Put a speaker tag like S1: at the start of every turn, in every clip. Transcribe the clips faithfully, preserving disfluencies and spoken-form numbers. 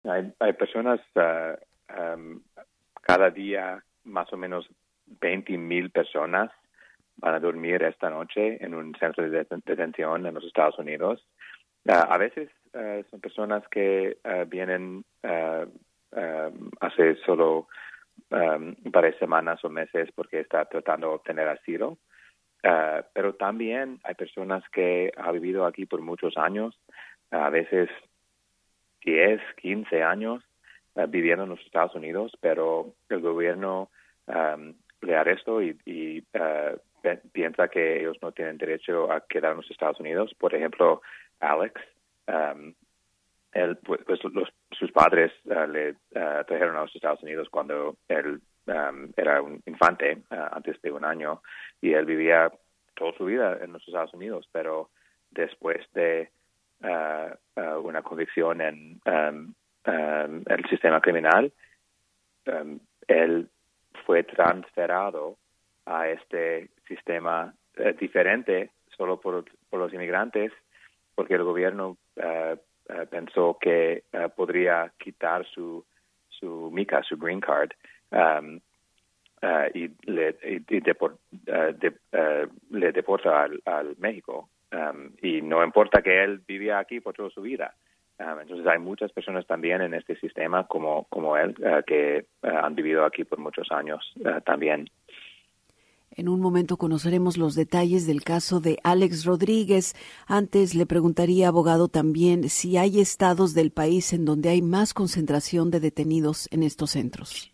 S1: Hay, hay personas uh, um, cada día, más o menos veinte mil personas van a dormir esta noche en un centro de detención en los Estados Unidos. Uh, a veces uh, son personas que uh, vienen uh, uh, hace solo um, varias semanas o meses porque está tratando de obtener asilo. Uh, pero también hay personas que han vivido aquí por muchos años, uh, a veces diez, quince años uh, viviendo en los Estados Unidos, pero el gobierno um, le arrestó y, y uh, piensa que ellos no tienen derecho a quedar en los Estados Unidos. Por ejemplo, Alex, um, él, pues, los, sus padres uh, le uh, trajeron a los Estados Unidos cuando él um, era un infante, uh, antes de un año, y él vivía toda su vida en los Estados Unidos, pero después de uh, uh, una convicción en um, um, el sistema criminal, um, él fue transferado a este sistema uh, diferente solo por, por los inmigrantes, porque el gobierno uh, uh, pensó que uh, podría quitar su su mica, su green card, um, uh, y le y, y deport, uh, de, uh, le deporta al, al México, um, y no importa que él vivía aquí por toda su vida. Um, entonces hay muchas personas también en este sistema como como él uh, que uh, han vivido aquí por muchos años uh, también.
S2: En un momento conoceremos los detalles del caso de Alex Rodríguez. Antes le preguntaría, abogado, también si hay estados del país en donde hay más concentración de detenidos en estos centros.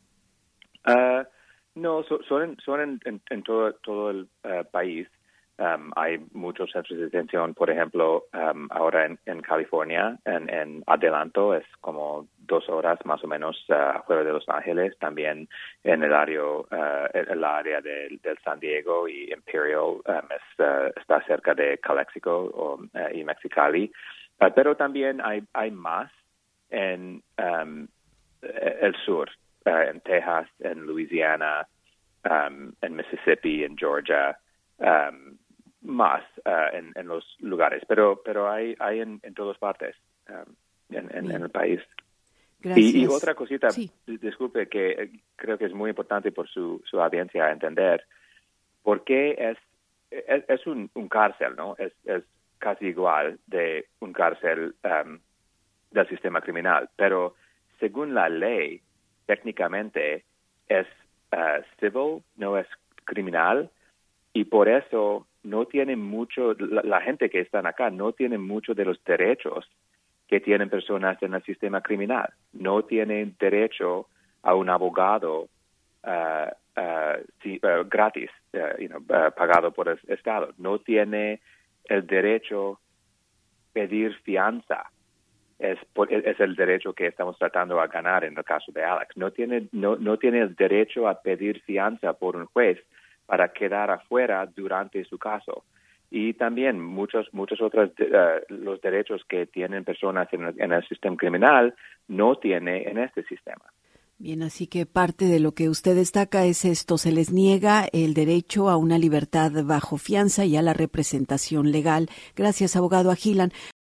S1: Uh, no, so, son, en, son en, en, en todo, todo el uh, país. Um, hay muchos centros de detención, por ejemplo, um, ahora en, en California, en, en Adelanto, es como dos horas más o menos uh, afuera de Los Ángeles, también en el área, uh, el, el área del de San Diego y Imperial, um, es, uh, está cerca de Calexico o, uh, y Mexicali, uh, pero también hay, hay más en um, el sur, uh, en Texas, en Louisiana, um, en Mississippi, en Georgia, um, más uh, en, en los lugares, pero pero hay hay en, en todas partes um, en, en, en el país.
S2: Gracias.
S1: Y, y otra cosita,
S2: sí.
S1: disculpe, que creo que es muy importante por su, su audiencia entender por qué es es, es un, un cárcel, ¿no? Es, es casi igual de un cárcel um, del sistema criminal, pero según la ley, técnicamente es uh, civil, no es criminal. Y por eso no tiene mucho, la, la gente que están acá no tiene mucho de los derechos que tienen personas en el sistema criminal. No tienen derecho a un abogado uh, uh, si, uh, gratis, uh, you know, uh, pagado por el Estado. No tiene el derecho a pedir fianza. Es, es el derecho que estamos tratando de ganar en el caso de Alex. No tiene, no, no tiene el derecho a pedir fianza por un juez para quedar afuera durante su caso. Y también muchos muchos otros uh, los derechos que tienen personas en el, en el sistema criminal no tiene en este sistema.
S2: Bien, así que parte de lo que usted destaca es esto, se les niega el derecho a una libertad bajo fianza y a la representación legal. Gracias, abogado Agilan.